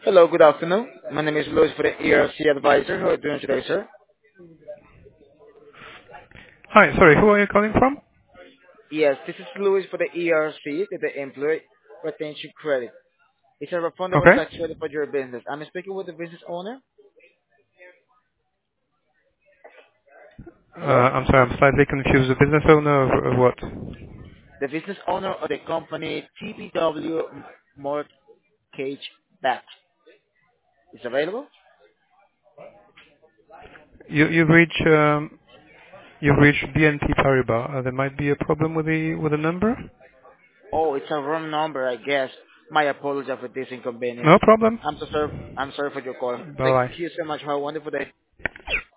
Hello, good afternoon. My name is Louis for the ERC advisor. How are you doing today, sir? Hi, sorry, who are you calling from? Yes, this is Louis for the ERC, the Employee Retention Credit. It's a refundable Okay. tax credit for your business. I'm speaking with the business owner. Hello? I'm sorry, I'm slightly confused. The business owner of what? The business owner of the company TBW Mortgage Back is available? You've reached BNP Paribas. There might be a problem with the number. Oh, it's a wrong number, I guess. My apologies for this inconvenience. No problem. I'm sorry for your call. Bye Thank bye. you so much. Have a wonderful day.